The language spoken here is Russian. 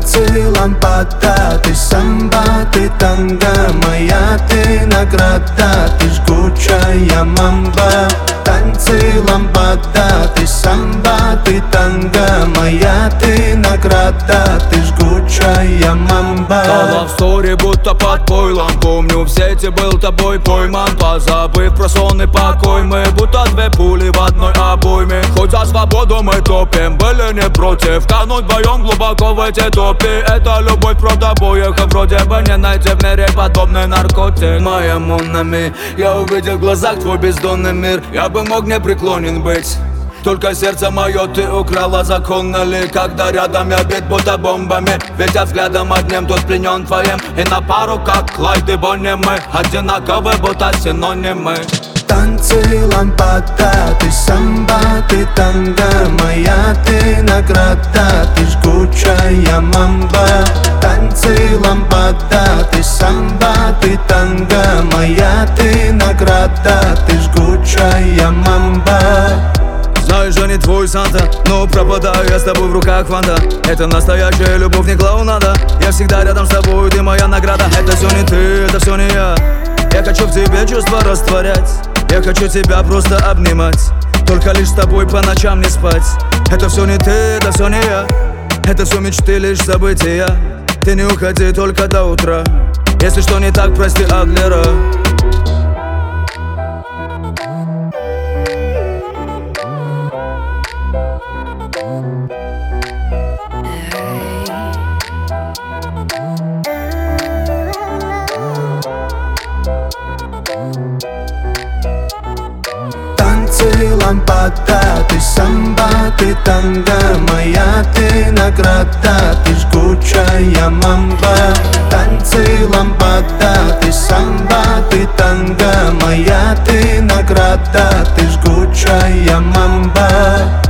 Танцы, лампада, ты самба, ты танго, моя ты награда, ты жгучая мамба. Танцы, лампада, ты самба, ты танго, моя ты награда, ты жгучая мамба. Love story будто под пойлом, помню в сети был тобой пойман. Позабыв про сон и покой, мы будто две пули в одной обойме. Хоть за свободу мы топим, были не против кануть вдвоем глубоко в эти топи. Это любовь про обоих, и вроде бы не найти в мире подобный наркотик. Моя Монами, я увидел в глазах твой бездонный мир. Я бы мог не преклонен быть, только сердце мое ты украла, законно ли? Когда рядом я бит будто бомбами, ведь я взглядом одним тут пленен твоим. И на пару как Клайд и Бонни мы одинаковы, будто синонимы. Танцы, лампада, ты самба, ты танго, моя ты награда, ты жгучая мамба. Танцы, лампада, ты самба, ты танго, моя ты награда, ты жгучая мамба. Знаю, что не твой Санта, но пропадаю я с тобой в руках фанта. Это настоящая любовь, не клоунада. Я всегда рядом с тобой, ты моя награда. Это все не ты, это все не я. Я хочу в тебе чувства растворять, я хочу тебя просто обнимать, только лишь с тобой по ночам не спать. Это все не ты, это все не я. Это все мечты, лишь события. Ты не уходи только до утра. Если что не так, прости, Адлера. Танцы, лампада, ты самба, ты танго, моя ты награда, ты жгучая мамба. Танцы, лампада, ты самба, ты танго, моя ты награда, ты жгучая мамба.